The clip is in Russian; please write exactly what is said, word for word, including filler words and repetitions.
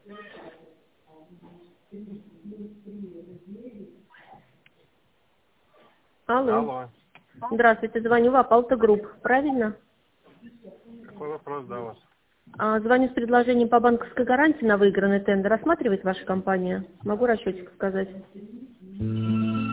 Алло. Алло. Здравствуйте, звоню в Апалта Групп, правильно? Какой вопрос, да, у вас? А, звоню с предложением по банковской гарантии на выигранный тендер. Рассматривает ваша компания? Могу расчетик сказать?